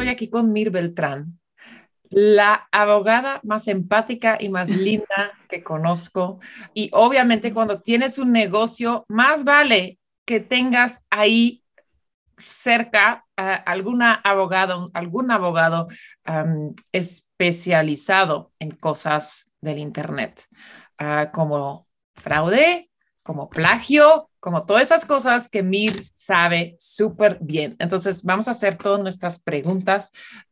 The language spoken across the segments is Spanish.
estoy aquí con Mir Beltrán, la abogada más empática y más linda que conozco. Y obviamente cuando tienes un negocio, más vale que tengas ahí cerca a algún abogado especializado en cosas del Internet, como fraude, como plagio, como todas esas cosas que Mir sabe súper bien. Entonces, vamos a hacer todas nuestras preguntas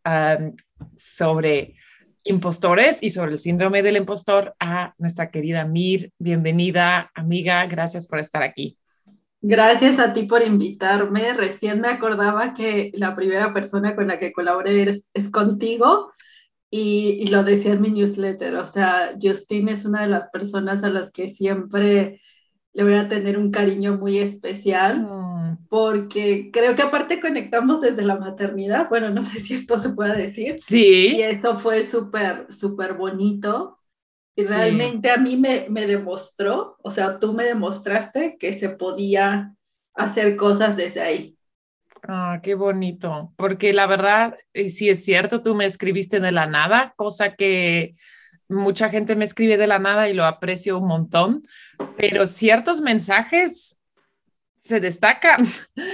sobre impostores y sobre el síndrome del impostor a nuestra querida Mir. Bienvenida, amiga. Gracias por estar aquí. Gracias a ti por invitarme. Recién me acordaba que la primera persona con la que colaboré es contigo y lo decía en mi newsletter. O sea, Justine es una de las personas a las que siempre le voy a tener un cariño muy especial Oh, porque creo que aparte conectamos desde la maternidad. Bueno, no sé si esto se puede decir. Y sí, eso fue súper, súper bonito. Y sí. realmente a mí me demostró, o sea, tú me demostraste que se podía hacer cosas desde ahí. Ah, qué bonito, porque la verdad, y sí es cierto, tú me escribiste de la nada, cosa que mucha gente me escribe de la nada y lo aprecio un montón, pero ciertos mensajes se destacan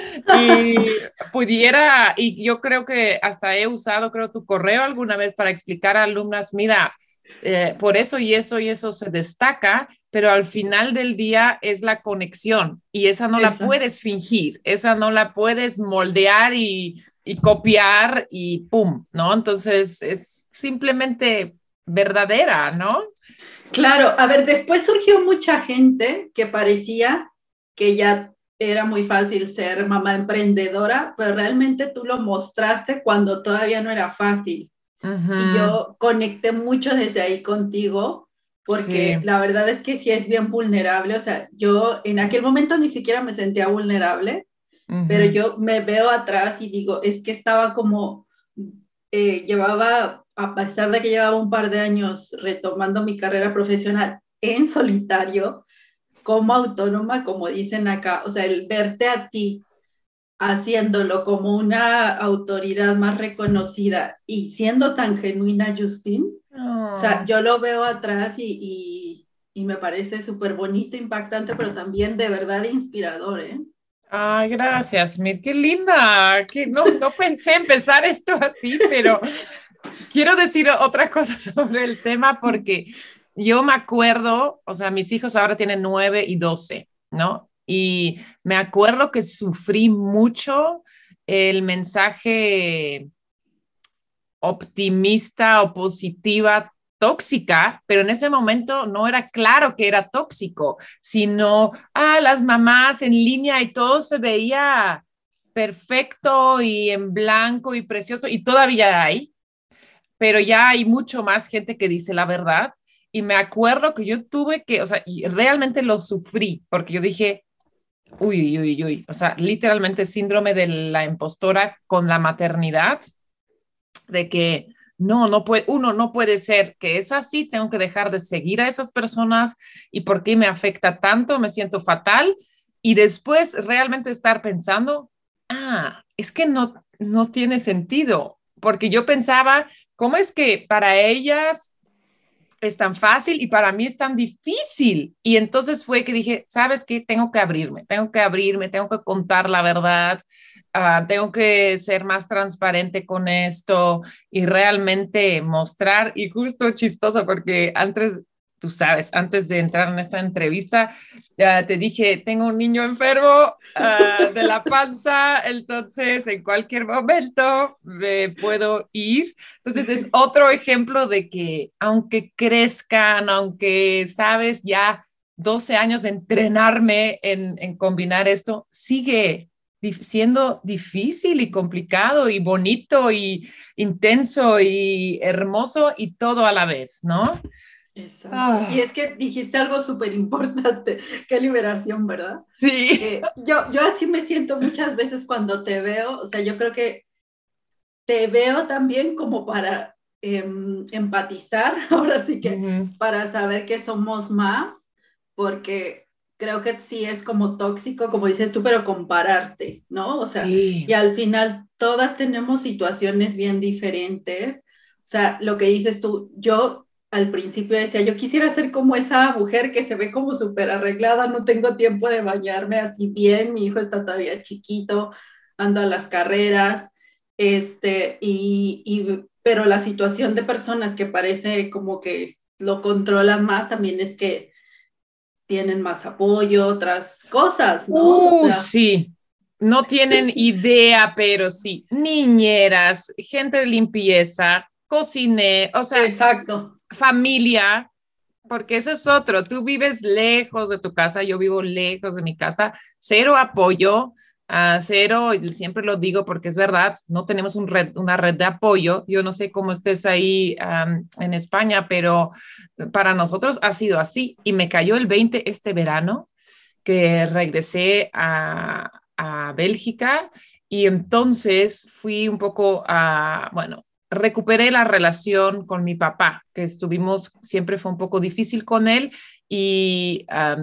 y pudiera, y yo creo que hasta he usado, creo, tu correo alguna vez para explicar a alumnas, mira, por eso y eso y eso se destaca, pero al final del día es la conexión y esa no la Exacto. puedes fingir, esa no la puedes moldear y copiar y pum, ¿no? Entonces es simplemente verdadera, ¿no? Claro, a ver, después surgió mucha gente que parecía que ya era muy fácil ser mamá emprendedora, pero realmente tú lo mostraste cuando todavía no era fácil. Y Ujú, yo conecté mucho desde ahí contigo, sí. porque la verdad es que sí es bien vulnerable. O sea, yo en aquel momento ni siquiera me sentía vulnerable, pero Ujú. yo me veo atrás y digo, es que estaba como, llevaba, a pesar de que llevaba un par de años retomando mi carrera profesional en solitario, como autónoma, como dicen acá, o sea, el verte a ti haciéndolo como una autoridad más reconocida y siendo tan genuina, Justin, o sea, Oh. yo lo veo atrás y me parece súper bonito, impactante, pero también de verdad inspirador, ¿eh? Ay, gracias, Mir, qué linda. Que no pensé empezar esto así, pero quiero decir otra cosa sobre el tema porque yo me acuerdo, o sea, mis hijos ahora tienen 9 y 12, ¿no? Y me acuerdo que sufrí mucho el mensaje optimista o positiva tóxica, pero en ese momento no era claro que era tóxico, sino, las mamás en línea y todo se veía perfecto y en blanco y precioso, y todavía hay, pero ya hay mucho más gente que dice la verdad. Y me acuerdo que yo tuve que, o sea, y realmente lo sufrí, porque yo dije, uy, uy, uy, uy, o sea, literalmente síndrome de la impostora con la maternidad, de que no puede, uno no puede ser que es así, tengo que dejar de seguir a esas personas y por qué me afecta tanto, me siento fatal y después realmente estar pensando, es que no tiene sentido, porque yo pensaba, ¿cómo es que para ellas es tan fácil y para mí es tan difícil? Y entonces fue que dije, ¿sabes qué? Tengo que contar la verdad, tengo que ser más transparente con esto y realmente mostrar. Y justo chistoso porque antes, tú sabes, antes de entrar en esta entrevista, te dije, tengo un niño enfermo de la panza, entonces en cualquier momento me puedo ir. Entonces es otro ejemplo de que aunque crezcan, aunque sabes ya 12 años de entrenarme en combinar esto, sigue siendo difícil y complicado y bonito y intenso y hermoso y todo a la vez, ¿no? Exacto. Y Ah, es que dijiste algo súper importante, qué liberación, ¿verdad? sí. Yo así me siento muchas veces cuando te veo, o sea, yo creo que te veo también como para empatizar, ahora sí que Ujú. para saber que somos más, porque creo que sí es como tóxico, como dices tú, pero compararte, ¿no? O sea, Sí. y al final todas tenemos situaciones bien diferentes. O sea, lo que dices tú, yo al principio decía, yo quisiera ser como esa mujer que se ve como súper arreglada, no tengo tiempo de bañarme así bien, mi hijo está todavía chiquito, ando a las carreras, pero la situación de personas que parece como que lo controlan más también es que tienen más apoyo, otras cosas, ¿no? O sea, Sí. No tienen idea, pero sí. Niñeras, gente de limpieza, cocine, o sea, exacto. familia, porque ese es otro. Tú vives lejos de tu casa, yo vivo lejos de mi casa, cero apoyo, cero, y siempre lo digo porque es verdad, no tenemos una red de apoyo. Yo no sé cómo estés ahí en España, pero para nosotros ha sido así y me cayó el 20 este verano que regresé a Bélgica y entonces fui un poco bueno, recuperé la relación con mi papá, que estuvimos, siempre fue un poco difícil con él y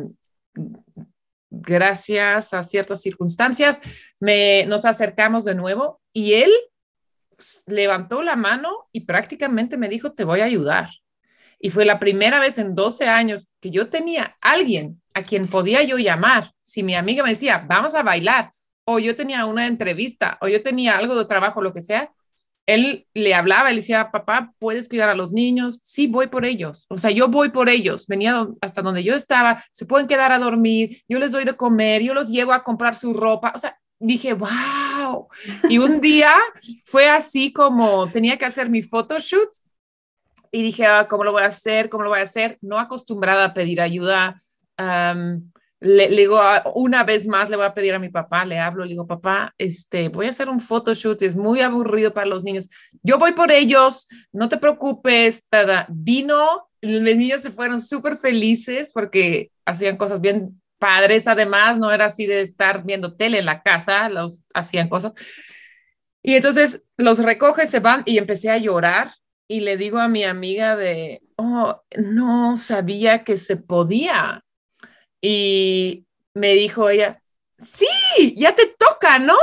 gracias a ciertas circunstancias nos acercamos de nuevo y él levantó la mano y prácticamente me dijo, te voy a ayudar. Y fue la primera vez en 12 años que yo tenía alguien a quien podía yo llamar. Si mi amiga me decía, vamos a bailar, o yo tenía una entrevista, o yo tenía algo de trabajo, lo que sea, él le hablaba, él decía, papá, ¿puedes cuidar a los niños? Sí, voy por ellos. O sea, yo voy por ellos. Venía hasta donde yo estaba, se pueden quedar a dormir, yo les doy de comer, yo los llevo a comprar su ropa. O sea, dije, wow. Y un día fue así como tenía que hacer mi photoshoot y dije, ¿cómo lo voy a hacer? ¿Cómo lo voy a hacer? No acostumbrada a pedir ayuda. Le digo, una vez más le voy a pedir a mi papá, le hablo, le digo, papá, voy a hacer un photoshoot, es muy aburrido para los niños. Yo voy por ellos, no te preocupes. Tada. Vino, los niños se fueron súper felices porque hacían cosas bien padres, además, no era así de estar viendo tele en la casa, hacían cosas. Y entonces los recoge, se van y empecé a llorar y le digo a mi amiga de, oh, no sabía que se podía. Y me dijo ella, sí, ya te toca, ¿no?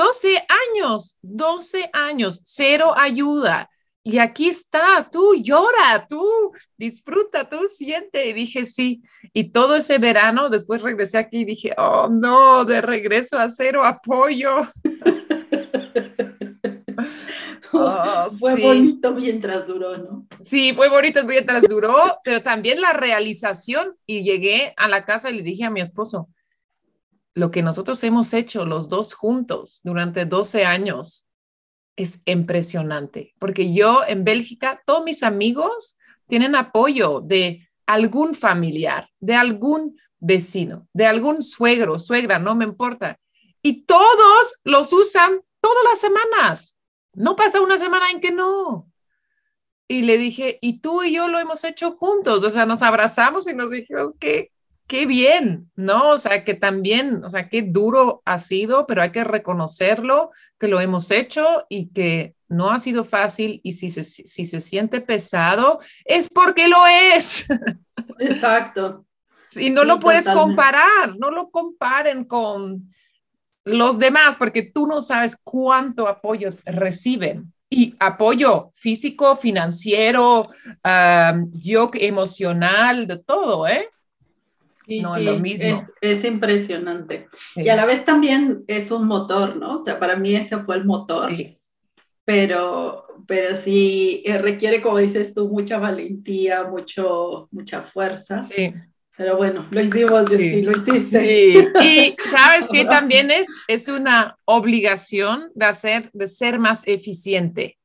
12 años, cero ayuda. Y aquí estás, tú llora, tú disfruta, tú siente. Y dije, sí. Y todo ese verano, después regresé aquí y dije, oh, no, de regreso a cero apoyo. Oh, Fue sí. bonito mientras duró, ¿no? Sí, fue bonito mientras duró, pero también la realización. Y llegué a la casa y le dije a mi esposo, lo que nosotros hemos hecho los dos juntos durante 12 años es impresionante, porque yo en Bélgica, todos mis amigos tienen apoyo de algún familiar, de algún vecino, de algún suegro, suegra, no me importa. Y todos los usan todas las semanas. No pasa una semana en que no. Y le dije, y tú y yo lo hemos hecho juntos, o sea, nos abrazamos y nos dijimos que qué bien, ¿no? O sea, que también, o sea, qué duro ha sido, pero hay que reconocerlo, que lo hemos hecho y que no ha sido fácil y si se siente pesado, es porque lo es. Exacto, Y no lo sí, puedes totalmente. comparar, no lo comparen con los demás, porque tú no sabes cuánto apoyo reciben. Y apoyo físico, financiero, yo emocional, de todo, ¿eh? Sí, No es lo sí, mismo. es impresionante. Y a Sí, la vez también es un motor, ¿no? O sea, para mí ese fue el motor, sí, pero sí requiere, como dices tú, mucha valentía, mucha fuerza. sí, Pero bueno, lo hicimos, Justin, sí, lo hiciste. sí. Y sabes que Abrazo. también es una obligación de ser más eficiente.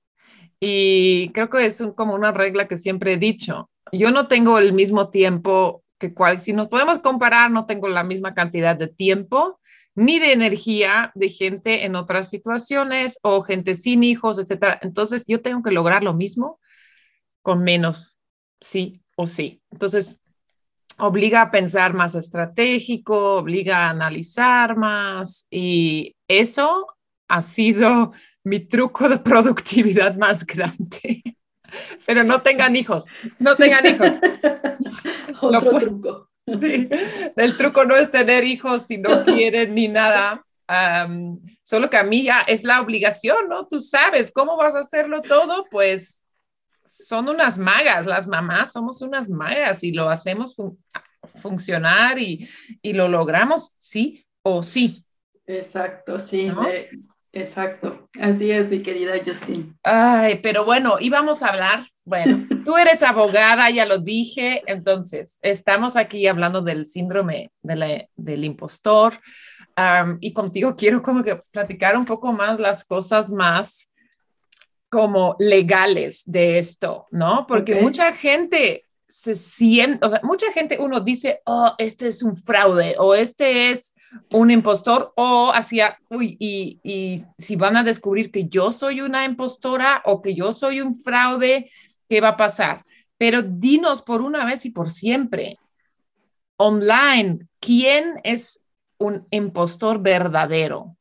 Y creo que es como una regla que siempre he dicho. Yo no tengo el mismo tiempo si nos podemos comparar, no tengo la misma cantidad de tiempo ni de energía de gente en otras situaciones o gente sin hijos, etcétera. Entonces yo tengo que lograr lo mismo con menos, sí o sí. Entonces obliga a pensar más estratégico, obliga a analizar más y eso ha sido mi truco de productividad más grande. Pero no tengan hijos, no tengan hijos. Lo, Otro truco. Sí, el truco no es tener hijos si no quieren ni nada. Solo que a mí ya es la obligación, ¿no? Tú sabes cómo vas a hacerlo todo, pues son unas magas, las mamás somos unas magas y lo hacemos funcionar y lo logramos sí o sí, Exacto, sí, ¿no? exacto. Así es, mi querida Justin. Ay, pero bueno, íbamos a hablar, bueno, tú eres abogada, ya lo dije, entonces estamos aquí hablando del síndrome del impostor, y contigo quiero como que platicar un poco más las cosas más como legales de esto, ¿no? Ok. Porque mucha gente se siente, o sea, mucha gente uno dice, oh, este es un fraude o este es un impostor o hacia, uy, y si van a descubrir que yo soy una impostora o que yo soy un fraude, ¿qué va a pasar? Pero dinos por una vez y por siempre, online, ¿quién es un impostor verdadero?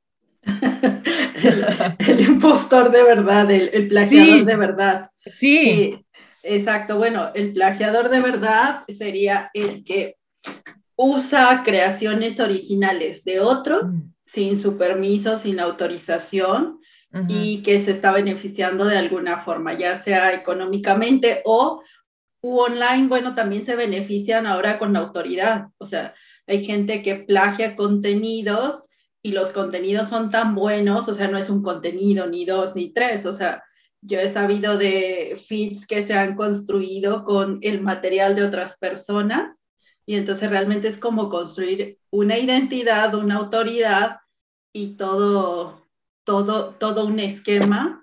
El impostor de verdad, el plagiador de Sí, verdad. sí. Sí, exacto. Bueno, el plagiador de verdad sería el que usa creaciones originales de otro Mm, sin su permiso, sin autorización ujú, y que se está beneficiando de alguna forma, ya sea económicamente o online, bueno, también se benefician ahora con la autoridad. O sea, hay gente que plagia contenidos y los contenidos son tan buenos, o sea, no es un contenido ni dos ni tres, o sea, yo he sabido de feeds que se han construido con el material de otras personas y entonces realmente es como construir una identidad, una autoridad y todo un esquema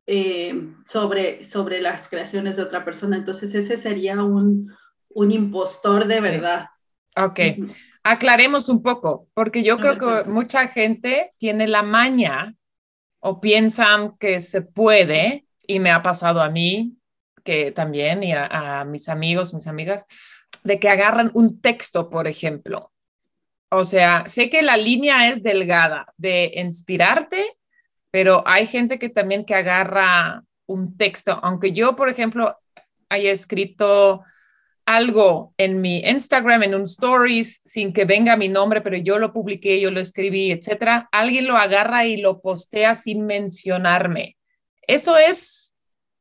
sobre las creaciones de otra persona. Entonces ese sería un impostor de sí. verdad. Ok, Uh-huh. aclaremos un poco, porque yo A creo ver, que cuéntame. mucha gente tiene la maña o piensan que se puede, y me ha pasado a mí, que también, y a mis amigos, mis amigas, de que agarran un texto, por ejemplo. O sea, sé que la línea es delgada de inspirarte, pero hay gente que también que agarra un texto, aunque yo, por ejemplo, haya escrito algo en mi Instagram, en un stories, sin que venga mi nombre, pero yo lo publiqué, yo lo escribí, etcétera, alguien lo agarra y lo postea sin mencionarme. ¿Eso es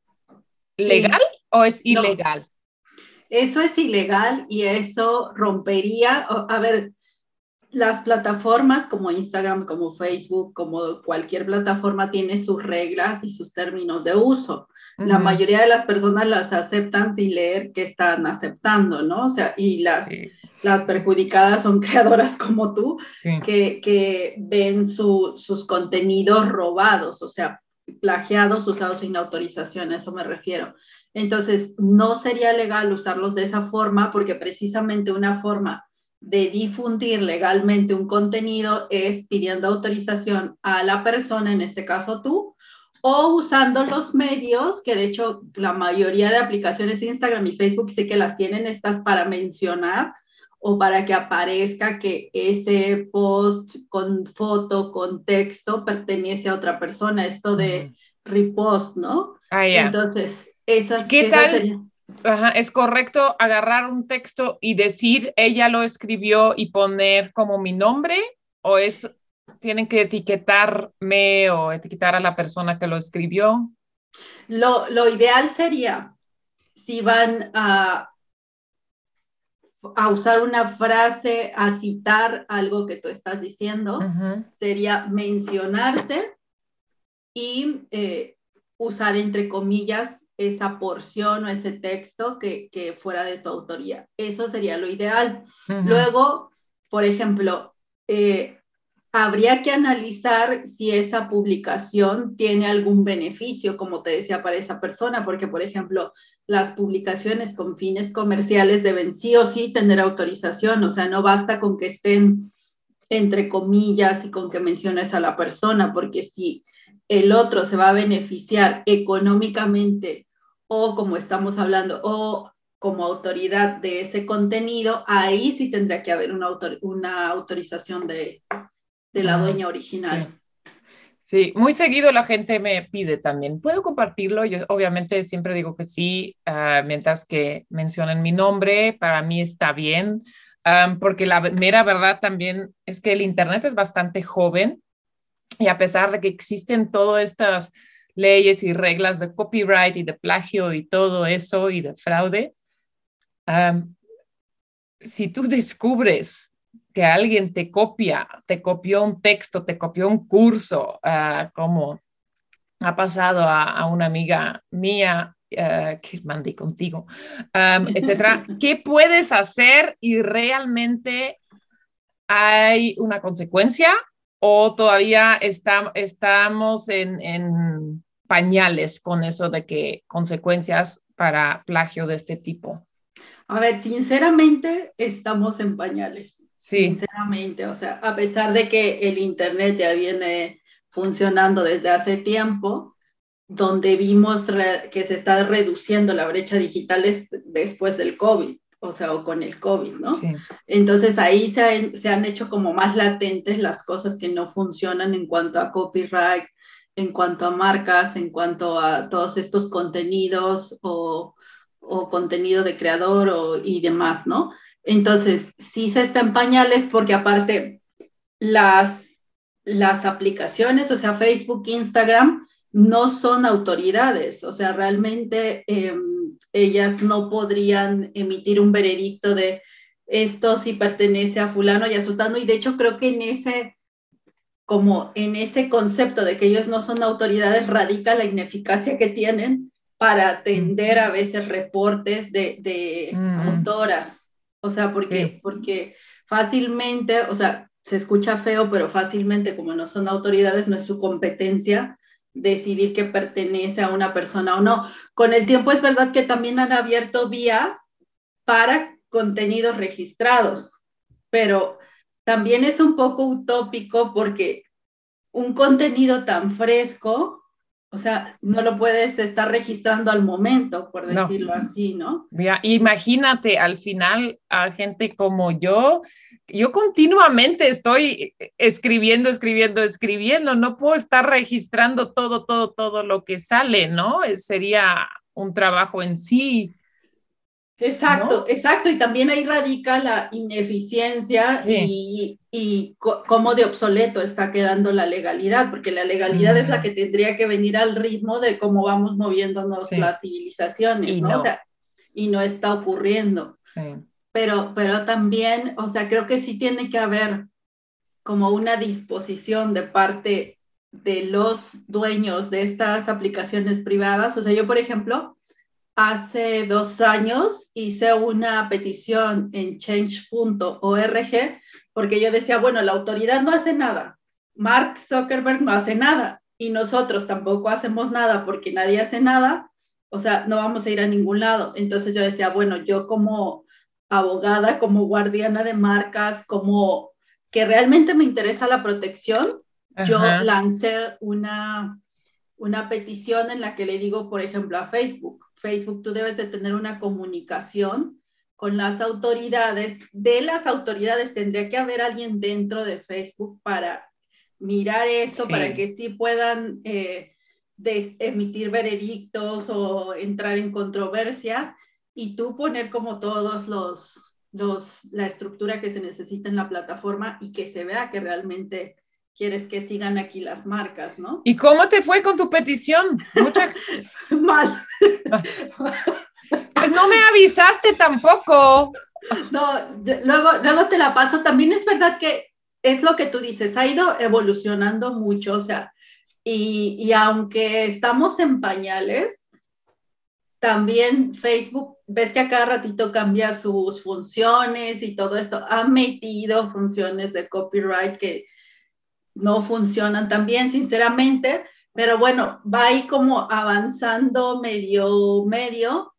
legal Sí, o es no, ilegal? eso es ilegal y eso rompería, a ver, las plataformas como Instagram, como Facebook, como cualquier plataforma tiene sus reglas y sus términos de uso. La Ujú, mayoría de las personas las aceptan sin leer qué están aceptando, ¿no? O sea, y sí, las perjudicadas son creadoras como tú sí. que ven sus contenidos robados, o sea, plagiados, usados sin autorización, a eso me refiero. Entonces, no sería legal usarlos de esa forma porque precisamente una forma de difundir legalmente un contenido es pidiendo autorización a la persona, en este caso tú, o usando los medios, que de hecho la mayoría de aplicaciones Instagram y Facebook sí que las tienen estas para mencionar o para que aparezca que ese post con foto, con texto, pertenece a otra persona, esto de Ujú. repost, ¿no? Ah, ya. Entonces, ¿Y qué esas tal? serían. Ajá, ¿es correcto agarrar un texto y decir ella lo escribió y poner como mi nombre? ¿O es, tienen que etiquetarme o etiquetar a la persona que lo escribió? Lo ideal sería, si van a usar una frase, a citar algo que tú estás diciendo, Ujú, sería mencionarte y usar entre comillas esa porción o ese texto que fuera de tu autoría. Eso sería lo ideal. ujú, Luego, por ejemplo, habría que analizar si esa publicación tiene algún beneficio, como te decía, para esa persona, porque, por ejemplo, las publicaciones con fines comerciales deben sí o sí tener autorización, o sea, no basta con que estén entre comillas y con que menciones a la persona, porque si el otro se va a beneficiar económicamente o como estamos hablando, o como autoridad de ese contenido, ahí sí tendría que haber una autorización de la ujú. dueña Sí. original. Sí, muy seguido la gente me pide también, ¿puedo compartirlo? Yo obviamente siempre digo que sí, mientras que mencionen mi nombre, para mí está bien. porque la mera verdad también es que el Internet es bastante joven y a pesar de que existen todas estas leyes y reglas de copyright y de plagio y todo eso y de fraude, um, si tú descubres que alguien te copió un texto, te copió un curso, como ha pasado a una amiga mía que mandé contigo, etcétera, ¿qué puedes hacer y realmente hay una consecuencia o todavía estamos en pañales con eso de que consecuencias para plagio de este tipo? A ver, sinceramente, estamos en pañales, Sí, sinceramente. O sea, a pesar de que el Internet ya viene funcionando desde hace tiempo, donde vimos que se está reduciendo la brecha digital es después del COVID, o sea, o con el COVID, ¿no? sí. Entonces ahí se han hecho como más latentes las cosas que no funcionan en cuanto a copyright, en cuanto a marcas, en cuanto a todos estos contenidos o contenido de creador y demás, ¿no? Entonces, sí se está en pañales porque aparte las, las aplicaciones, o sea, Facebook, Instagram, no son autoridades, o sea, realmente ellas no podrían emitir un veredicto de esto si pertenece a fulano y a sultano, y de hecho creo que como en ese concepto de que ellos no son autoridades radica la ineficacia que tienen para atender a veces reportes de autoras. O sea, Sí, porque fácilmente, o sea, se escucha feo, pero fácilmente, como no son autoridades, no es su competencia decidir que pertenece a una persona o no. Con el tiempo es verdad que también han abierto vías para contenidos registrados, pero también es un poco utópico porque un contenido tan fresco, o sea, no lo puedes estar registrando al momento, por no. decirlo así, ¿no? Ya, imagínate al final a gente como yo continuamente estoy escribiendo, no puedo estar registrando todo lo que sale, ¿no? Sería un trabajo en sí, Exacto, ¿no? exacto, y también ahí radica la ineficiencia Sí. y cómo de obsoleto está quedando la legalidad, porque la legalidad es la Mm, que tendría que venir al ritmo de cómo vamos moviéndonos sí, las civilizaciones, y ¿no? O no, sea, y no está ocurriendo. sí, Pero también, o sea, creo que sí tiene que haber como una disposición de parte de los dueños de estas aplicaciones privadas. O sea, yo, por ejemplo, hace 2 años hice una petición en change.org porque yo decía, bueno, la autoridad no hace nada, Mark Zuckerberg no hace nada y nosotros tampoco hacemos nada porque nadie hace nada, o sea, no vamos a ir a ningún lado. Entonces yo decía, bueno, yo como abogada, como guardiana de marcas, como que realmente me interesa la protección, yo ajá, lancé una petición en la que le digo, por ejemplo, a Facebook, Facebook, tú debes de tener una comunicación con las autoridades. De las autoridades tendría que haber alguien dentro de Facebook para mirar esto, para sí. que sí puedan emitir veredictos o entrar en controversias y tú poner como todos la estructura que se necesita en la plataforma y que se vea que realmente quieres que sigan aquí las marcas, ¿no? ¿Y cómo te fue con tu petición? Mal. Pues no me avisaste tampoco. No, luego te la paso. También es verdad que es lo que tú dices, ha ido evolucionando mucho, o sea, y aunque estamos en pañales, también Facebook, ves que a cada ratito cambia sus funciones y todo esto, ha metido funciones de copyright que no funcionan tan bien, sinceramente, pero bueno, va ahí como avanzando medio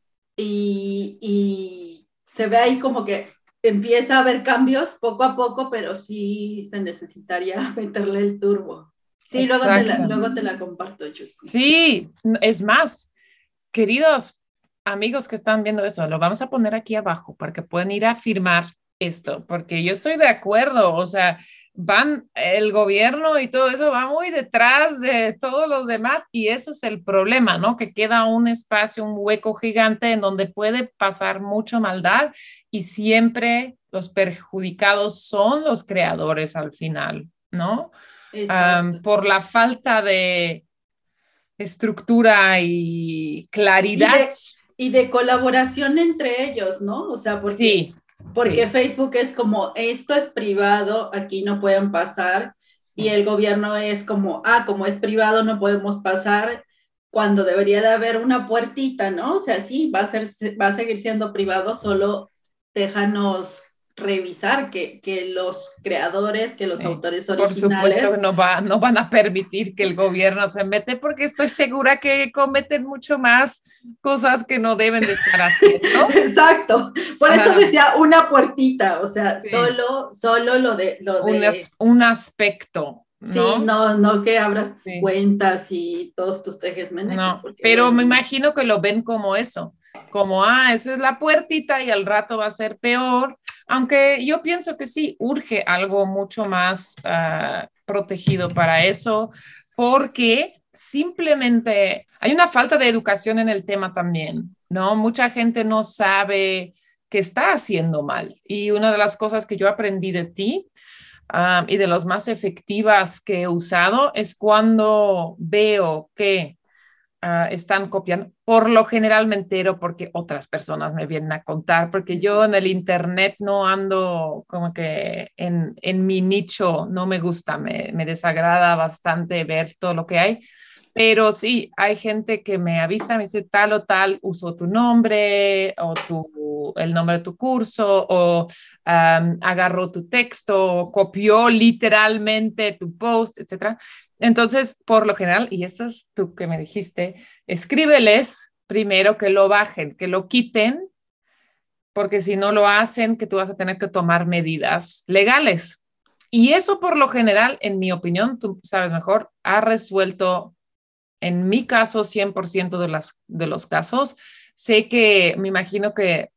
y se ve ahí como que empieza a haber cambios poco a poco, pero sí se necesitaría meterle el turbo. Sí, Exacto. luego te la comparto, Chusco. Sí, es más, queridos amigos que están viendo eso, lo vamos a poner aquí abajo para que puedan ir a firmar esto, porque yo estoy de acuerdo, o sea, el gobierno y todo eso va muy detrás de todos los demás y eso es el problema, ¿no? Que queda un espacio, un hueco gigante en donde puede pasar mucha maldad y siempre los perjudicados son los creadores al final, ¿no? Exacto. Por la falta de estructura y Y claridad. de, y de colaboración entre ellos, ¿no? O sea, Sí, porque sí. Facebook es como, esto es privado, aquí no pueden pasar, y el gobierno es como, como es privado, no podemos pasar, cuando debería de haber una puertita, ¿no? O sea, sí, va a seguir siendo privado, solo déjanos revisar que los creadores, que los Sí, autores por supuesto originales. que no van a permitir que el gobierno se mete porque estoy segura que cometen mucho más cosas que no deben de estar haciendo. Exacto, por eso Ah, decía una puertita, o sea, sí, solo lo de, un aspecto, sí, ¿no? no que abras Sí, cuentas y todos tus tejes menejes, no, porque pero bueno, me no. imagino que lo ven como eso, como, esa es la puertita y al rato va a ser peor, aunque yo pienso que sí, urge algo mucho más protegido para eso, porque simplemente hay una falta de educación en el tema también, ¿no? Mucha gente no sabe que está haciendo mal. Y una de las cosas que yo aprendí de ti y de las más efectivas que he usado es cuando veo que están copiando. Por lo general me entero porque otras personas me vienen a contar, porque yo en el internet no ando como que en mi nicho, no me gusta, me desagrada bastante ver todo lo que hay. Pero sí, hay gente que me avisa, me dice tal o tal, usó tu nombre o el nombre de tu curso o agarró tu texto, copió literalmente tu post, etcétera. Entonces, por lo general, y eso es tú que me dijiste, escríbeles primero que lo bajen, que lo quiten, porque si no lo hacen, que tú vas a tener que tomar medidas legales. Y eso por lo general, en mi opinión, tú sabes mejor, ha resuelto, en mi caso, 100% de los casos. Sé que me imagino que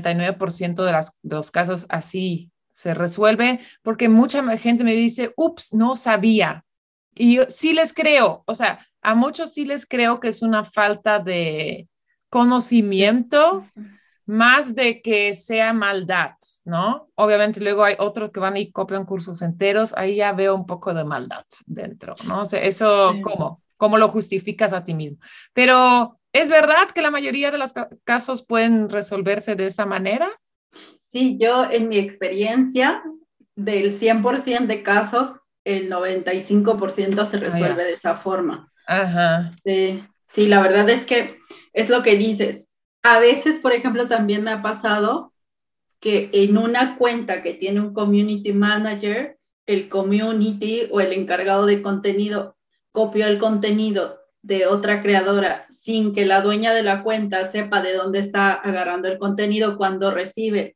99% de los casos así se resuelve, porque mucha gente me dice, ups, no sabía. Y yo sí les creo, o sea, a muchos sí les creo que es una falta de conocimiento más de que sea maldad, ¿no? Obviamente luego hay otros que van y copian cursos enteros, ahí ya veo un poco de maldad dentro, ¿no? O sea, eso, Sí. ¿cómo lo justificas a ti mismo? Pero ¿es verdad que la mayoría de los casos pueden resolverse de esa manera? Sí, yo en mi experiencia, del 100% de casos, el 95% se Ah, resuelve ya. de esa forma. Ajá. Sí, la verdad es que es lo que dices. A veces, por ejemplo, también me ha pasado que en una cuenta que tiene un community manager, el community o el encargado de contenido copió el contenido de otra creadora sin que la dueña de la cuenta sepa de dónde está agarrando el contenido cuando recibe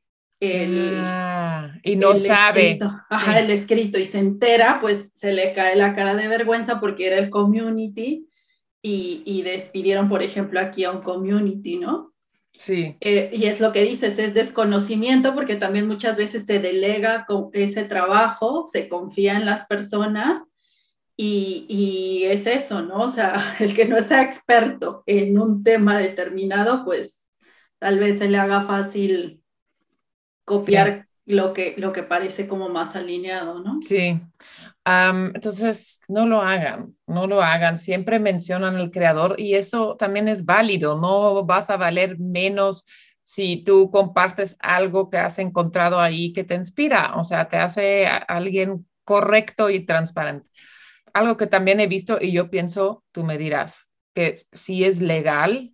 el, Y no el sabe. escrito, el Sí. escrito y se entera, pues se le cae la cara de vergüenza porque era el community y despidieron, por ejemplo, aquí a un community, ¿no? Sí. Y es lo que dices, es desconocimiento porque también muchas veces se delega con ese trabajo, se confía en las personas y es eso, ¿no? O sea, el que no sea experto en un tema determinado, pues tal vez se le haga fácil Sí. copiar lo que parece como más alineado, ¿no? Sí. Entonces, no lo hagan, no lo hagan. Siempre mencionan al creador y eso también es válido. No vas a valer menos si tú compartes algo que has encontrado ahí que te inspira, o sea, te hace alguien correcto y transparente. Algo que también he visto y yo pienso, tú me dirás, que si es legal,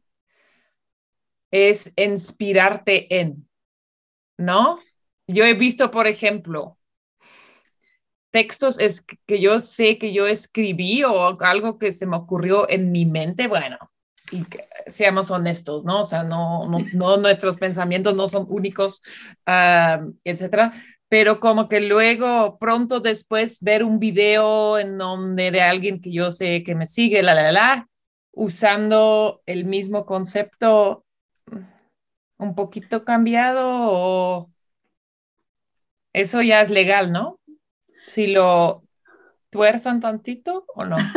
es inspirarte en, ¿no? Yo he visto, por ejemplo, textos es que yo sé que yo escribí o algo que se me ocurrió en mi mente, bueno, y seamos honestos, ¿no? O sea, no nuestros pensamientos no son únicos, etcétera. Pero como que luego, pronto después, ver un video en donde de alguien que yo sé que me sigue, usando el mismo concepto un poquito cambiado, o eso ya es legal, ¿no? Si lo tuerzan tantito o no.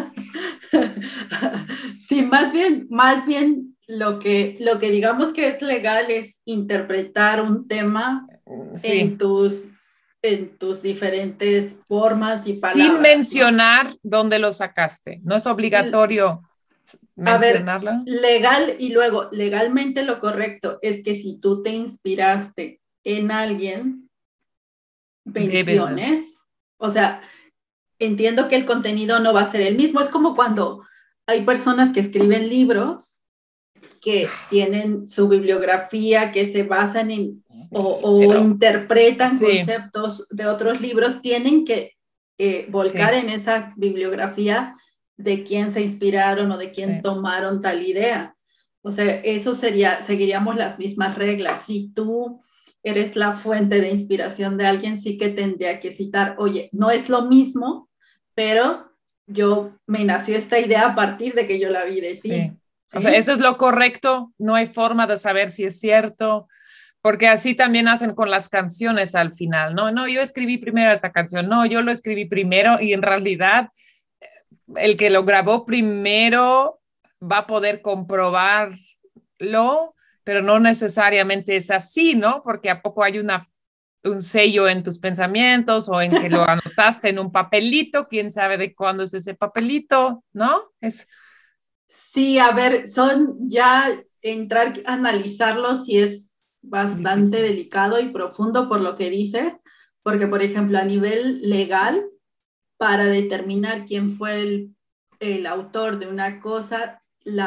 Sí, más bien lo que digamos que es legal es interpretar un tema Sí. En tus diferentes formas y palabras, Sin mencionar dónde lo sacaste. No es ¿no? obligatorio A ver, mencionarlo. legal y luego legalmente lo correcto es que si tú te inspiraste en alguien, Debes. menciones, o sea, entiendo que el contenido no va a ser el mismo. Es como cuando hay personas que escriben libros que tienen su bibliografía, que se basan en o Pero interpretan sí, conceptos de otros libros, tienen que volcar sí, en esa bibliografía de quién se inspiraron o de quién sí. tomaron tal idea. O sea, eso sería, seguiríamos las mismas reglas. Si tú eres la fuente de inspiración de alguien, sí que tendría que citar, oye, no es lo mismo, pero yo me nació esta idea a partir de que yo la vi de Sí. ti, O sea, ¿sí? eso es lo correcto. No hay forma de saber si es cierto, porque así también hacen con las canciones al final. No, no, yo escribí primero esa canción. No, yo lo escribí primero y en realidad el que lo grabó primero va a poder comprobarlo, pero no necesariamente es así, ¿no? Porque a poco hay un sello en tus pensamientos o en que lo anotaste en un papelito, quién sabe de cuándo es ese papelito, ¿no? Sí, a ver, son ya entrar a analizarlo si es bastante Difícil. delicado y profundo por lo que dices, porque por ejemplo a nivel legal, para determinar quién fue el autor de una cosa,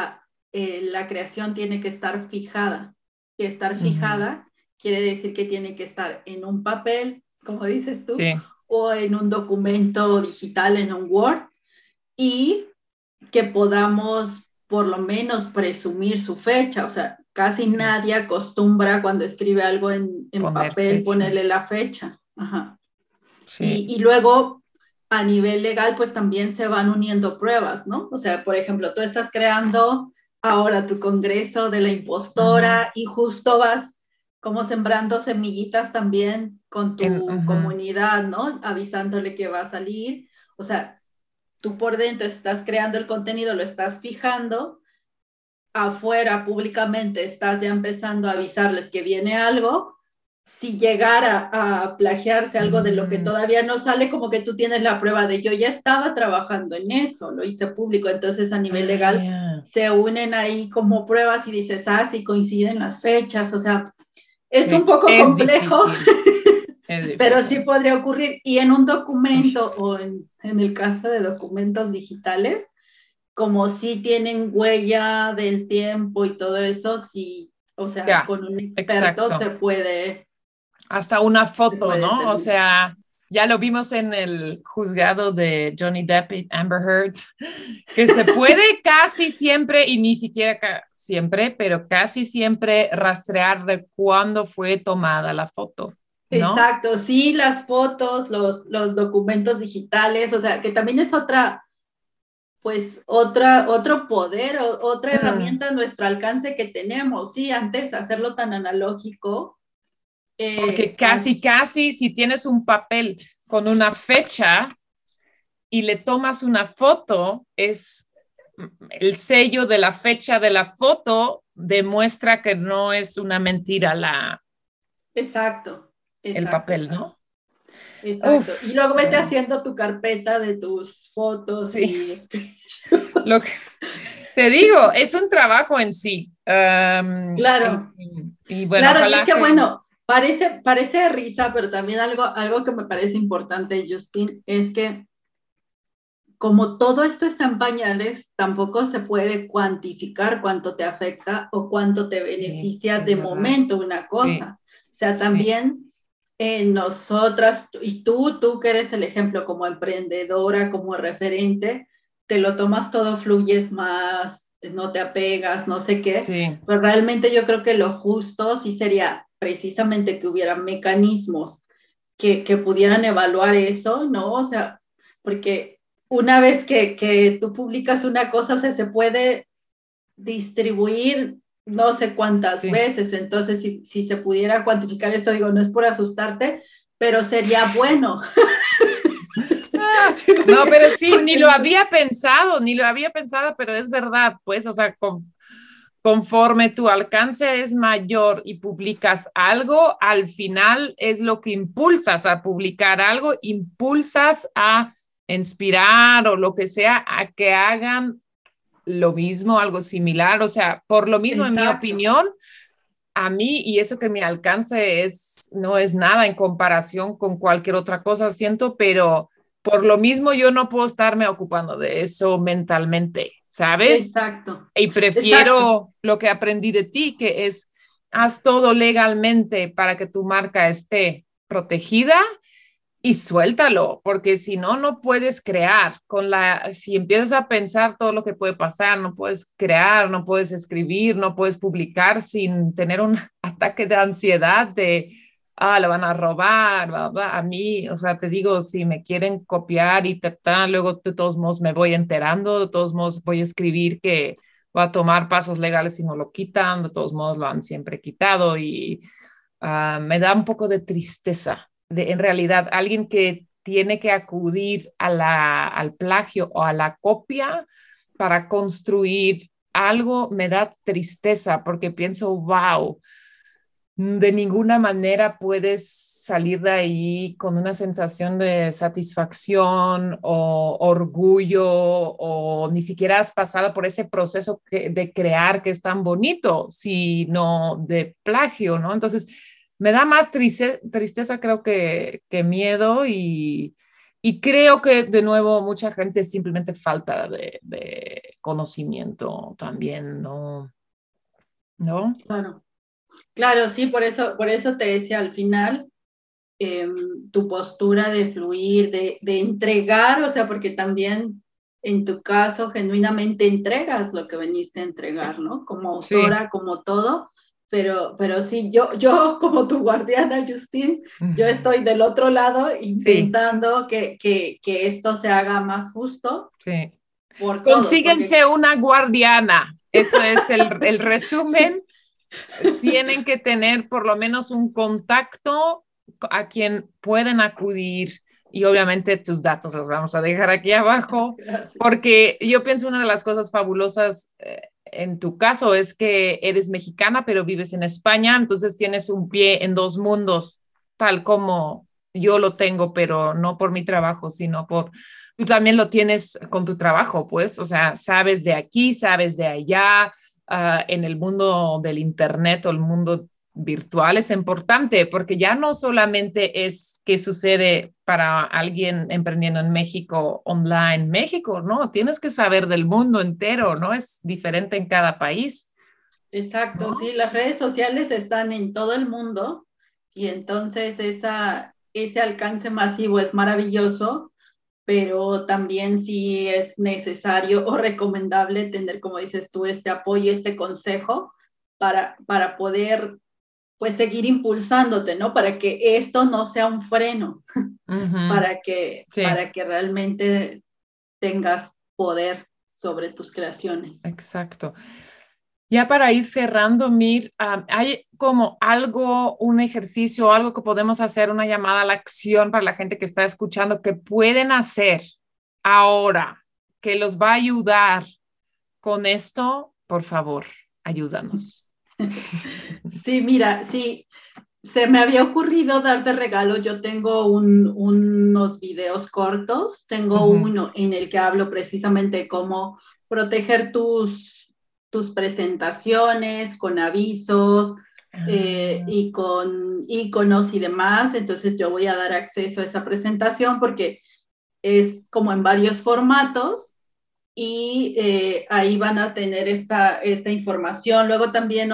la creación tiene que estar fijada. Y estar Ujú. fijada quiere decir que tiene que estar en un papel, como dices tú, Sí, o en un documento digital, en un Word, y que podamos por lo menos presumir su fecha. O sea, casi sí. nadie acostumbra cuando escribe algo en Poner papel fecha. ponerle la fecha. Ajá. Sí. Y luego a nivel legal, pues también se van uniendo pruebas, ¿no? O sea, por ejemplo, tú estás creando ahora tu congreso de la Ujú. impostora y justo vas como sembrando semillitas también con tu Ujú. comunidad, ¿no? Avisándole que va a salir. O sea, tú por dentro estás creando el contenido, lo estás fijando, afuera públicamente estás ya empezando a avisarles que viene algo. Si llegara a plagiarse algo de lo que Mm. todavía no sale, como que tú tienes la prueba de yo ya estaba trabajando en eso, lo hice público, entonces a nivel Ah, legal ya. se unen ahí como pruebas y dices, ah, sí coinciden las fechas, o sea, es un Sí, poco es complejo, difícil, es pero sí difícil. podría ocurrir. Y en un Uy, documento o en el caso de documentos digitales, como si tienen huella del tiempo y todo eso, sí, o sea, ya, con un experto exacto. Hasta una se foto, puede ¿no? O determinar. sea, ya lo vimos en el juzgado de Johnny Depp y Amber Heard, que se puede casi siempre, y ni siquiera siempre, pero casi siempre rastrear de cuándo fue tomada la foto, ¿no? Exacto, sí, las fotos, los documentos digitales, o sea, que también es otra, pues otro poder, otra Mm. herramienta a nuestro alcance que tenemos. Sí, antes hacerlo tan analógico, Porque casi, as, casi, si tienes un papel con una fecha y le tomas una foto, es el sello de la fecha de la foto demuestra que no es una mentira exacto, el exacto, papel, exacto. ¿no? Exacto. Y Uf, luego vete bueno, haciendo tu carpeta de tus fotos sí, y lo que te digo, es un trabajo en sí. claro, Y bueno, claro, y es ojalá que que bueno, parece risa, pero también algo que me parece importante, Justin, es que como todo esto está en pañales, tampoco se puede cuantificar cuánto te afecta o cuánto te sí, beneficia es de verdad. momento una Sí, cosa. O sea, sí, también nosotras, y tú que eres el ejemplo como emprendedora, como referente, te lo tomas todo, fluyes más, no te apegas, no sé qué, sí, pero realmente yo creo que lo justo sí sería precisamente que hubiera mecanismos que pudieran evaluar eso, ¿no? O sea, porque una vez que tú publicas una cosa, o sea, se puede distribuir no sé cuántas sí. veces, entonces si se pudiera cuantificar esto, digo, no es por asustarte, pero sería bueno. Ah, no, pero sí, Porque, ni lo había pensado, pero es verdad, pues, o sea, conforme tu alcance es mayor y publicas algo, al final es lo que impulsas a publicar algo, impulsas a inspirar o lo que sea a que hagan lo mismo, algo similar. O sea, por lo mismo, en mi Exacto, opinión, a mí, y eso que mi alcance no es nada en comparación con cualquier otra cosa, siento, pero por lo mismo yo no puedo estarme ocupando de eso mentalmente, ¿sabes? exacto, Y exacto. prefiero lo que aprendí de ti, que es, haz todo legalmente para que tu marca esté protegida y suéltalo, porque si no, no puedes crear. Si empiezas a pensar todo lo que puede pasar, no puedes crear, no puedes escribir, no puedes publicar sin tener un ataque de ansiedad de, lo van a robar, bla, bla. A mí, o sea, te digo, si me quieren copiar y luego de todos modos me voy enterando, de todos modos voy a escribir que va a tomar pasos legales si no lo quitan, de todos modos lo han siempre quitado y me da un poco de tristeza en realidad alguien que tiene que acudir al plagio o a la copia para construir algo me da tristeza porque pienso, wow, de ninguna manera puedes salir de ahí con una sensación de satisfacción o orgullo o ni siquiera has pasado por ese proceso de crear que es tan bonito, sino de plagio, ¿no? Entonces, me da más tristeza creo que miedo y creo que de nuevo mucha gente es simplemente falta de conocimiento también, ¿no? ¿No? Claro, claro, sí, por eso te decía al final, tu postura de fluir, de entregar, o sea, porque también en tu caso genuinamente entregas lo que veniste a entregar, ¿no? Como Sí. autora, como todo, pero sí, yo como tu guardiana, Justine, yo estoy del otro lado Sí, intentando que esto se haga más justo sí. por todos, porque Consíguense una guardiana. Eso es el resumen. Tienen que tener por lo menos un contacto a quien pueden acudir y obviamente tus datos los vamos a dejar aquí abajo gracias. porque yo pienso una de las cosas fabulosas en tu caso es que eres mexicana pero vives en España, entonces tienes un pie en dos mundos, tal como yo lo tengo, pero no por mi trabajo, sino por tú también lo tienes con tu trabajo, pues, o sea, sabes de aquí, sabes de allá, en el mundo del Internet o el mundo virtual es importante porque ya no solamente es qué sucede para alguien emprendiendo en México, online México, ¿no? Tienes que saber del mundo entero, ¿no? Es diferente en cada país, Exacto, ¿no? sí, las redes sociales están en todo el mundo y entonces ese alcance masivo es maravilloso, pero también sí es necesario o recomendable tener, como dices tú, este apoyo, este consejo para poder pues seguir impulsándote, ¿no? Para que esto no sea un freno, Ujú. Sí, para que realmente tengas poder sobre tus creaciones. exacto. Ya para ir cerrando, Mir, ¿hay como algo, un ejercicio, algo que podemos hacer, una llamada a la acción para la gente que está escuchando, que pueden hacer ahora, que los va a ayudar con esto? Por favor, ayúdanos. Sí, mira, sí, se me había ocurrido dar de regalo, yo tengo unos videos cortos, tengo Ujú. uno en el que hablo precisamente cómo proteger tus presentaciones con avisos Ah, y con iconos y demás, entonces yo voy a dar acceso a esa presentación porque es como en varios formatos y ahí van a tener esta información. Luego también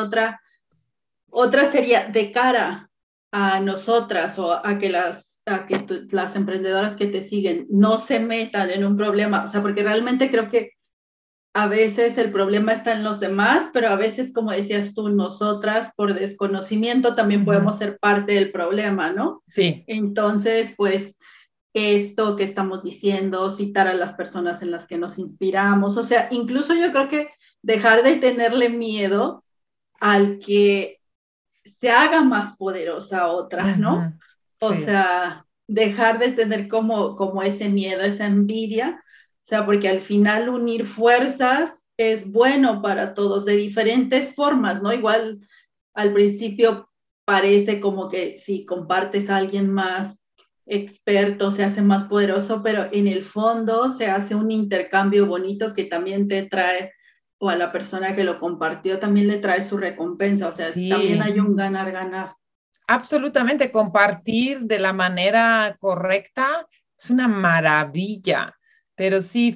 otra sería de cara a nosotras o a que las emprendedoras que te siguen no se metan en un problema, o sea, porque realmente creo que a veces el problema está en los demás, pero a veces, como decías tú, nosotras por desconocimiento también ujú. podemos ser parte del problema, ¿no? Sí. Entonces, pues esto que estamos diciendo, citar a las personas en las que nos inspiramos, o sea, incluso yo creo que dejar de tenerle miedo al que se haga más poderosa otra, ¿no? Ujú. O Sí. sea, dejar de tener como ese miedo, esa envidia, o sea, porque al final unir fuerzas es bueno para todos de diferentes formas, ¿no? Igual al principio parece como que si compartes a alguien más experto se hace más poderoso, pero en el fondo se hace un intercambio bonito que también te trae, o a la persona que lo compartió también le trae su recompensa, o sea, también Sí, hay un ganar-ganar. absolutamente. Compartir de la manera correcta es una maravilla, pero sí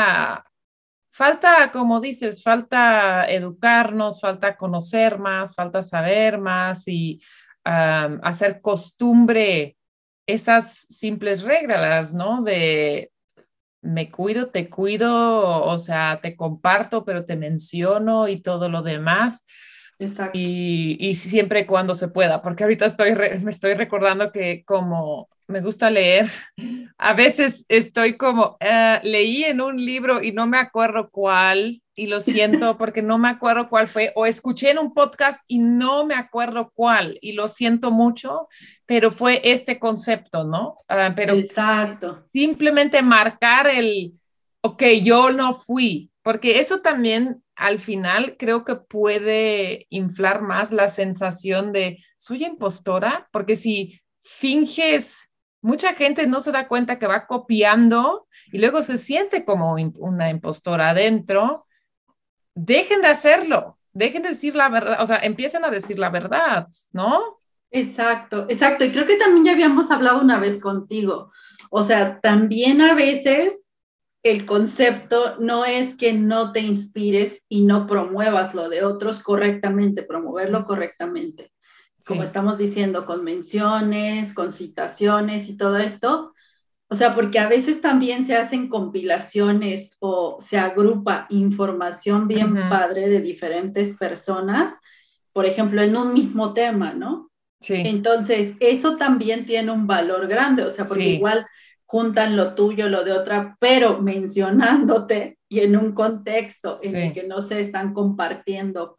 falta, como dices, falta educarnos, falta conocer más, falta saber más y hacer costumbre esas simples reglas, ¿no? De me cuido, te cuido, o sea, te comparto, pero te menciono y todo lo demás. Exacto. Y siempre cuando se pueda, porque ahorita me estoy recordando que como me gusta leer, a veces estoy como, leí en un libro y no me acuerdo cuál, y lo siento porque no me acuerdo cuál fue, o escuché en un podcast y no me acuerdo cuál, y lo siento mucho, pero fue este concepto, ¿no? Pero Exacto. simplemente marcar ok, yo no fui, porque eso también al final creo que puede inflar más la sensación de soy impostora, porque si finges, mucha gente no se da cuenta que va copiando y luego se siente como una impostora adentro. Dejen de hacerlo, dejen de decir la verdad, o sea, empiecen a decir la verdad, ¿no? Exacto, exacto. Y creo que también ya habíamos hablado una vez contigo. O sea, también a veces el concepto no es que no te inspires y no promuevas lo de otros correctamente, promoverlo correctamente. Como Sí. estamos diciendo, con menciones, con citaciones y todo esto. O sea, porque a veces también se hacen compilaciones o se agrupa información bien Ujú. padre de diferentes personas, por ejemplo, en un mismo tema, ¿no? Sí, Entonces, eso también tiene un valor grande, o sea, porque sí, igual juntan lo tuyo, lo de otra, pero mencionándote y en un contexto en el sí. que no se están compartiendo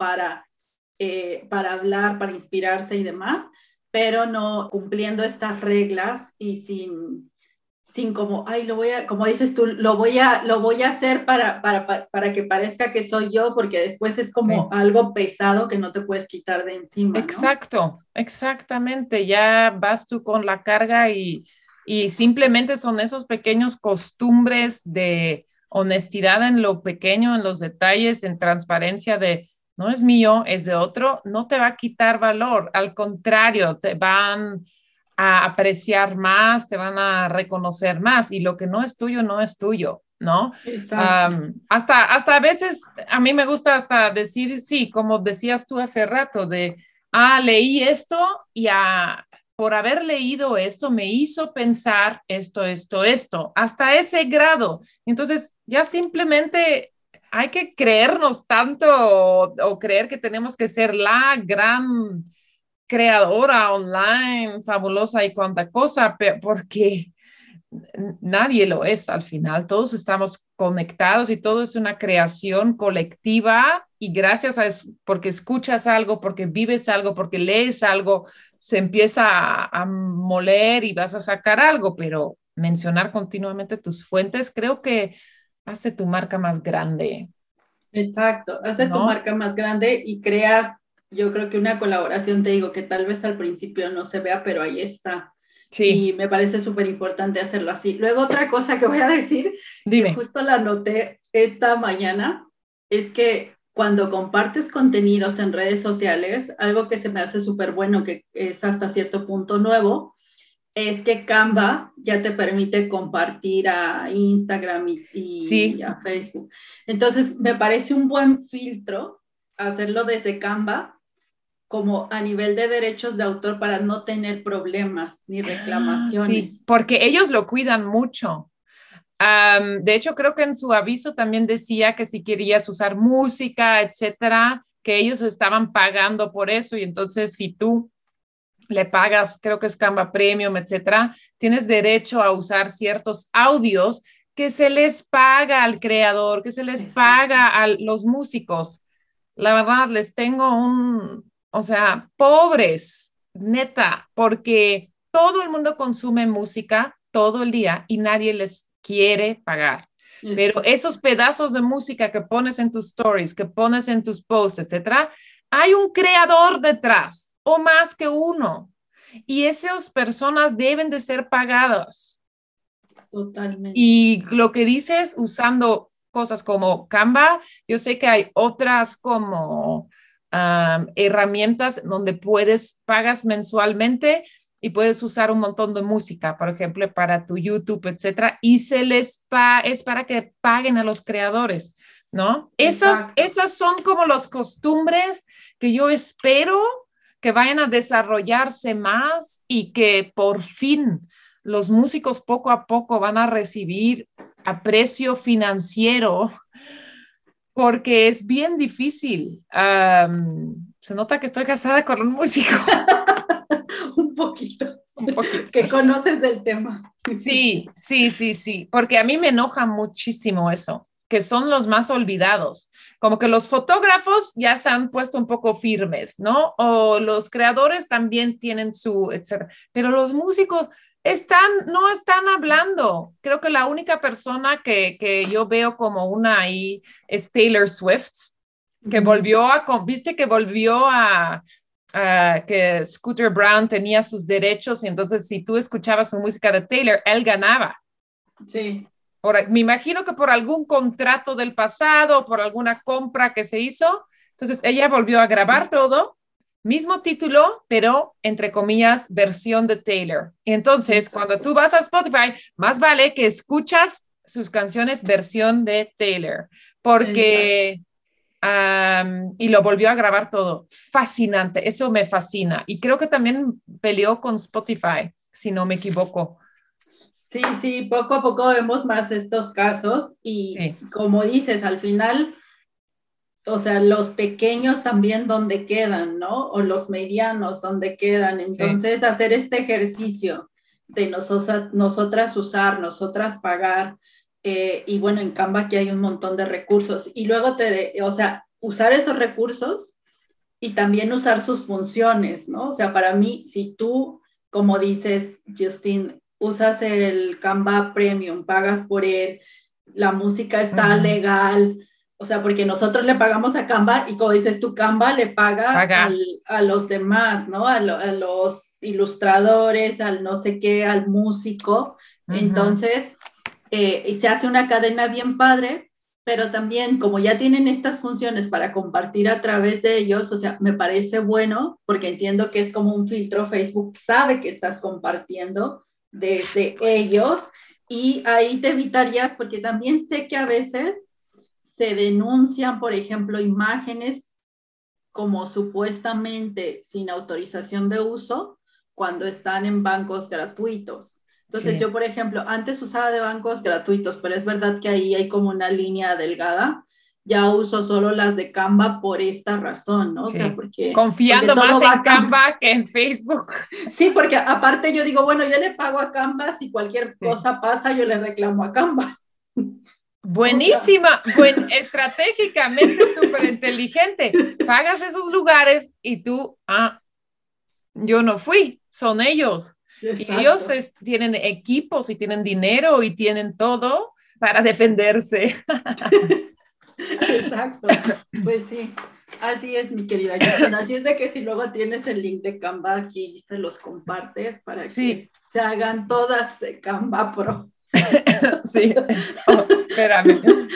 para hablar, para inspirarse y demás, pero no cumpliendo estas reglas y sin como, ay, lo voy a, como dices tú, lo voy a hacer para que parezca que soy yo, porque después es como Sí. algo pesado que no te puedes quitar de encima, ¿no? Exacto, exactamente. Ya vas tú con la carga y simplemente son esos pequeños costumbres de honestidad en lo pequeño, en los detalles, en transparencia de no es mío, es de otro, no te va a quitar valor. Al contrario, te van a apreciar más, te van a reconocer más y lo que no es tuyo, no es tuyo, ¿no? Exacto. Hasta a veces a mí me gusta hasta decir, sí, como decías tú hace rato, de leí esto y por haber leído esto me hizo pensar esto, hasta ese grado. Entonces, ya simplemente hay que creernos tanto o creer que tenemos que ser la gran creadora online, fabulosa y cuanta cosa, porque nadie lo es al final. Todos estamos conectados y todo es una creación colectiva y gracias a eso, porque escuchas algo, porque vives algo, porque lees algo, se empieza a moler y vas a sacar algo, pero mencionar continuamente tus fuentes creo que hace tu marca más grande, Exacto, hace tu ¿no? marca más grande y creas, yo creo que una colaboración, te digo, que tal vez al principio no se vea, pero ahí está. Sí, Y me parece súper importante hacerlo así. Luego, otra cosa que voy a decir, que dime. justo la noté esta mañana, es que cuando compartes contenidos en redes sociales, algo que se me hace súper bueno, que es hasta cierto punto nuevo, es que Canva ya te permite compartir a Instagram y Sí, a Facebook. Entonces, me parece un buen filtro hacerlo desde Canva, como a nivel de derechos de autor para no tener problemas ni sí, reclamaciones. porque ellos lo cuidan mucho. De hecho, creo que en su aviso también decía que si querías usar música, etcétera, que ellos estaban pagando por eso y entonces si tú le pagas, creo que es Canva Premium, etcétera, tienes derecho a usar ciertos audios que se les paga al creador, que se les Exacto. paga a los músicos. La verdad, les tengo o sea, pobres, neta, porque todo el mundo consume música todo el día y nadie les quiere pagar. Pero esos pedazos de música que pones en tus stories, que pones en tus posts, etcétera, hay un creador detrás o más que uno. Y esas personas deben de ser pagadas. Totalmente. Y lo que dices, usando cosas como Canva, yo sé que hay otras como herramientas donde pagas mensualmente y puedes usar un montón de música, por ejemplo, para tu YouTube, etcétera, y es para que paguen a los creadores, ¿no? Esas son como las costumbres que yo espero que vayan a desarrollarse más y que por fin los músicos poco a poco van a recibir aprecio financiero porque es bien difícil. Se nota que estoy casada con un músico. Un poquito. Un poquito. Que conoces del tema. Sí, sí, sí, sí, porque a mí me enoja muchísimo eso, que son los más olvidados. Como que los fotógrafos ya se han puesto un poco firmes, ¿no? O los creadores también tienen etcétera. Pero los músicos no están hablando. Creo que la única persona que yo veo como una ahí es Taylor Swift, que viste que volvió que Scooter Brown tenía sus derechos y entonces si tú escuchabas su música de Taylor, él ganaba. Sí. Me imagino que por algún contrato del pasado, por alguna compra que se hizo, entonces ella volvió a grabar todo, mismo título, pero entre comillas, versión de Taylor. Y entonces, cuando tú vas a Spotify, más vale que escuchas sus canciones versión de Taylor, porque... y lo volvió a grabar todo. Fascinante, eso me fascina. Y creo que también peleó con Spotify, si no me equivoco. Sí, sí, poco a poco vemos más estos casos y Sí. como dices, al final, o sea, los pequeños también donde quedan, ¿no? O los medianos donde quedan. Entonces, sí, hacer este ejercicio de nosotras usar, nosotras pagar, y bueno, en Canva aquí hay un montón de recursos. Y luego o sea, usar esos recursos y también usar sus funciones, ¿no? O sea, para mí, si tú, como dices, Justin, usas el Canva Premium, pagas por él, la música está legal, o sea, porque nosotros le pagamos a Canva y como dices tú, Canva le paga a los demás, ¿no? A los ilustradores, al no sé qué, al músico. Entonces, y se hace una cadena bien padre, pero también como ya tienen estas funciones para compartir a través de ellos, o sea, me parece bueno porque entiendo que es como un filtro. Facebook sabe que estás compartiendo desde ellos y ahí te evitarías, porque también sé que a veces se denuncian, por ejemplo, imágenes como supuestamente sin autorización de uso cuando están en bancos gratuitos. Entonces, yo, por ejemplo, antes usaba de bancos gratuitos, pero es verdad que ahí hay como una línea delgada. Ya uso solo las de Canva por esta razón, ¿no? Sí. O sea, porque confiando más en Canva que en Facebook. Sí, porque aparte yo digo, bueno, yo le pago a Canva, si cualquier cosa pasa, yo le reclamo a Canva. Buenísima, estratégicamente súper inteligente. Pagas esos lugares y tú, yo no fui, son ellos. Exacto. Y ellos tienen equipos y tienen dinero y tienen todo para defenderse. Exacto, pues sí, así es, mi querida Justina. Así es de que si luego tienes el link de Canva aquí, se los compartes para que se hagan todas de Canva Pro. Sí, espérame.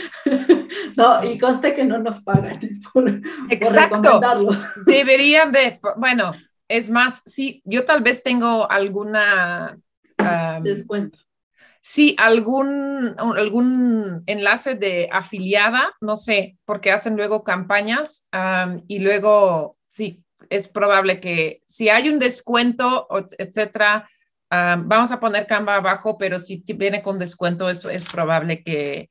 No, y conste que no nos pagan por recomendarlos. Deberían bueno, es más, sí, yo tal vez tengo alguna... descuento. Sí, algún enlace de afiliada, no sé, porque hacen luego campañas y luego, sí, es probable que si hay un descuento, etcétera, vamos a poner Canva abajo, pero si viene con descuento es probable que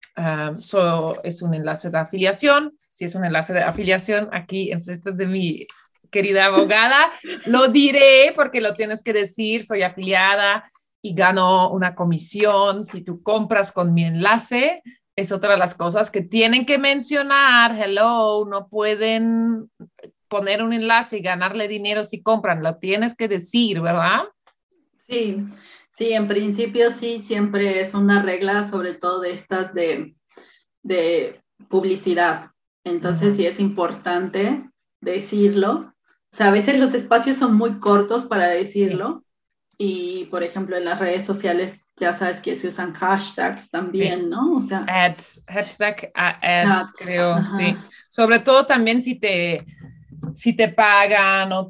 es un enlace de afiliación. Si es un enlace de afiliación, aquí enfrente de mi querida abogada, lo diré porque lo tienes que decir, soy afiliada y gano una comisión si tú compras con mi enlace. Es otra de las cosas que tienen que mencionar. Hello, no pueden poner un enlace y ganarle dinero si compran, lo tienes que decir, ¿verdad? Sí, Sí, en principio sí, siempre es una regla, sobre todo de estas de publicidad. Entonces Ujú. sí es importante decirlo. O sea, a veces los espacios son muy cortos para Sí, decirlo y, por ejemplo, en las redes sociales ya sabes que se usan hashtags sí. también, ¿no? O sea, Ads, hashtag ads, ads, creo, sí. ajá. Sobre todo también si te pagan o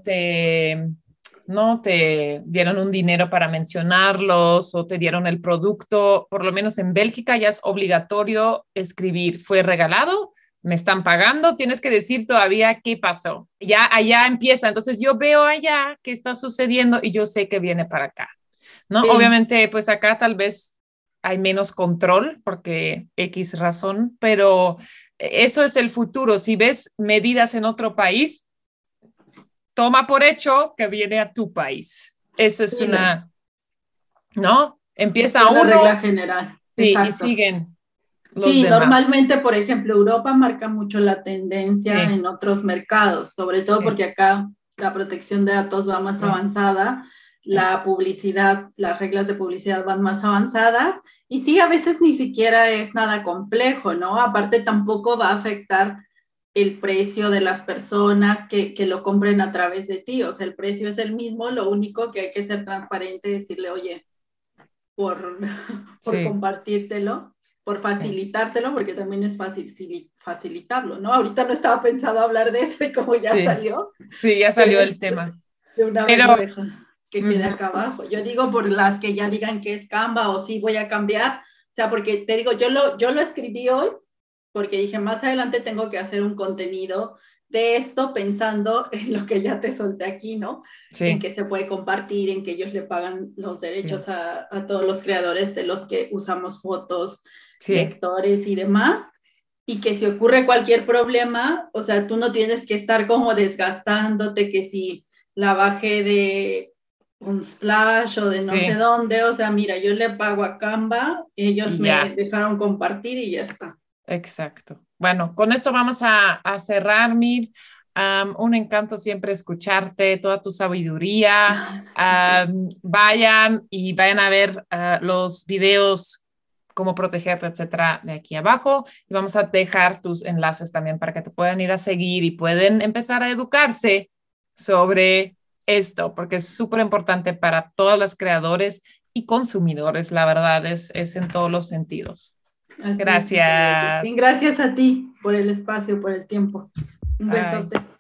no te dieron un dinero para mencionarlos o te dieron el producto, por lo menos en Bélgica ya es obligatorio escribir, fue regalado, me están pagando, tienes que decir todavía qué pasó. Ya allá empieza, entonces yo veo allá qué está sucediendo y yo sé que viene para acá, ¿no? Sí, Obviamente, pues acá tal vez hay menos control porque X razón, pero eso es el futuro. Si ves medidas en otro país, toma por hecho que viene a tu país. Eso es sí, ¿no? es Empieza una regla uno, general, sí, y exacto. siguen los Sí, demás. normalmente, por ejemplo, Europa marca mucho la tendencia Sí, en otros mercados, sobre todo sí, porque acá la protección de datos va más sí, avanzada, sí, la publicidad, las reglas de publicidad van más avanzadas y sí, a veces ni siquiera es nada complejo, ¿no? Aparte tampoco va a afectar el precio de las personas que lo compren a través de ti, o sea, el precio es el mismo, lo único que hay que ser transparente y decirle, oye, por, por sí, compartírtelo, por sí. facilitártelo, porque también es fácil facilitarlo, ¿no? Ahorita no estaba pensado hablar de eso y como ya Sí, salió, sí, ya salió pues el tema. de una vez Pero, lo dejo que quede ujú, acá abajo. Yo digo por las que ya digan que es Canva o sí voy a cambiar, o sea, porque te digo, yo lo escribí hoy porque dije, más adelante tengo que hacer un contenido de esto pensando en lo que ya te solté aquí, ¿no? En sí, que se puede compartir, en que ellos le pagan los sí, derechos a todos los creadores de los que usamos fotos, sí, lectores y demás. Y que si ocurre cualquier problema, o sea, tú no tienes que estar como desgastándote, que si la bajé de un splash o de no sé sí, dónde, o sea, mira, yo le pago a Canva, ellos y me ya. dejaron compartir y ya está. Exacto. Bueno, con esto vamos a cerrar, Mir. Un encanto siempre escucharte, toda tu sabiduría. Vayan a ver los videos, cómo protegerte, etcétera, de aquí abajo. Y vamos a dejar tus enlaces también para que te puedan ir a seguir y pueden empezar a educarse sobre esto, porque es súper importante para todos los creadores y consumidores, la verdad, es en todos los sentidos. Así es, Elizabeth. Sí, Gracias. gracias a ti por el espacio, por el tiempo. Un Bye. besote.